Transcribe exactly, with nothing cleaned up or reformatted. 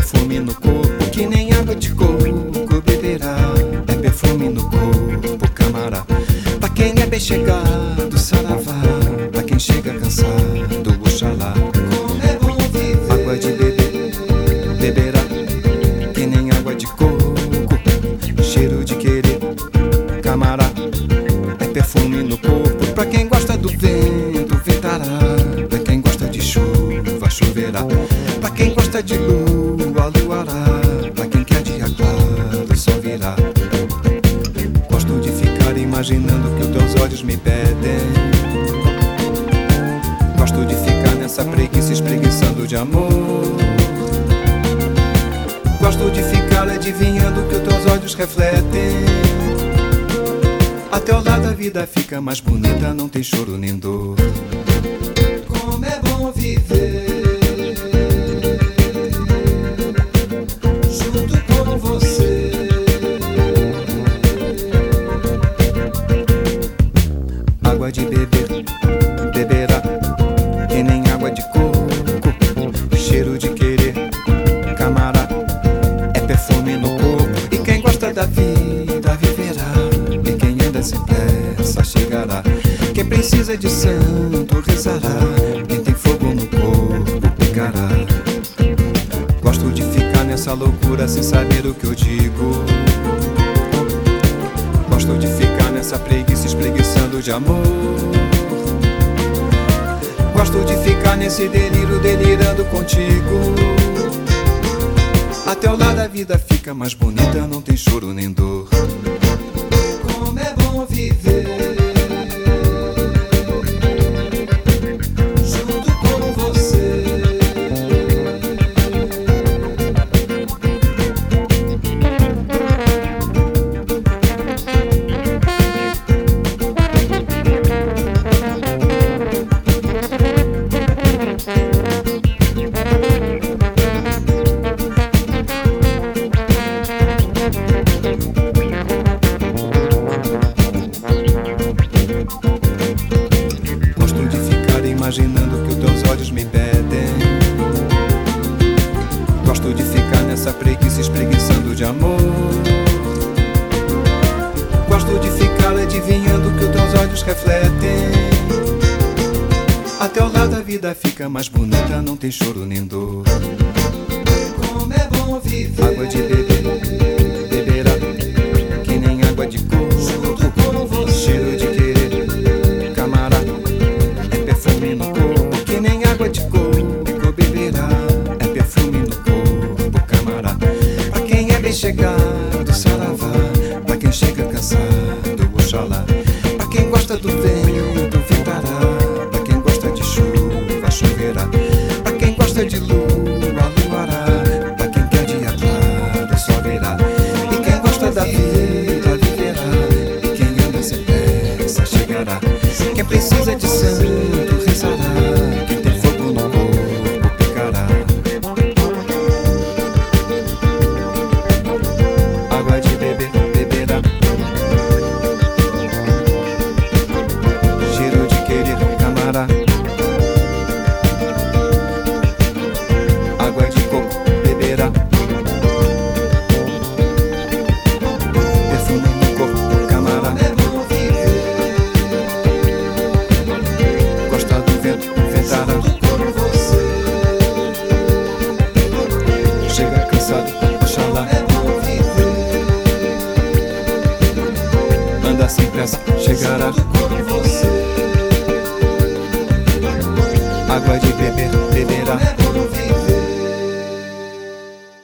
perfume no corpo, que nem água de coco beberá. É perfume no corpo, camará. Pra quem é bem chegado, saravá. Pra quem chega cansado, oxalá. Como é bom viver. Água de beber, beberá. Que nem água de coco, cheiro de querer, camará. É perfume no corpo, pra quem gosta do vento, ventará. Pra quem gosta de chuva, choverá. Pra quem gosta de lua, luará. Pra quem quer dia claro, só virá. Gosto de ficar imaginando que os teus olhos me pedem. Gosto de ficar nessa preguiça espreguiçando de amor. Gosto de ficar adivinhando que os teus olhos refletem. A teu lado a vida fica mais bonita, não tem choro nem dor. Como é bom viver junto com você. Água de beber, beberá. Que nem água de coco, cheiro de querer, camará. É perfume no corpo, e quem gosta da vida viverá. E quem anda sem pressa chegará. Quem precisa de santo rezará. Quem tem fogo no corpo pegará. Gosto de ficar nessa loucura sem saber o que eu digo. Gosto de ficar nessa preguiça espreguiçando de amor. Gosto de ficar nesse delírio delirando contigo. A teu lado a vida fica mais bonita, não tem choro nem dor. Como é bom viver junto com você. Gosto de ficar imaginando que os teus olhos me pedem. Gosto de ficar nessa preguiça espreguiçando de amor. Gosto de ficar adivinhando que os teus olhos refletem. A teu lado a vida fica mais bonita, não tem choro nem dor. Como é bom viver. Água de beber, beberá. Que nem água de coco, junto com você. cheiro de querer, camará. É perfume no corpo, que nem água de coco beberá. É perfume no corpo, camará. Pra quem é bem chegado, saravá. Pra quem chega cansado, oxalá. Pra quem gosta do vento, ventará. Pra quem gosta de chuva, choverá. Pra quem gosta de lua, luará. Pra quem quer dia claro, só virá. E quem gosta da vida, viverá. E quem anda sem pressa, chegará. Quem precisa de santo, rezará. Quem tem fogo no corpo, pegará. Água de beber, beberá. Cheiro de querer, camará. Água de coco, beberá. Perfume no corpo, camará. É bom viver Gosta do vento, ventará. junto com você. Chega cansado, oxalá. É bom viver Anda sem pressa, chegará. junto com você. Água de beber,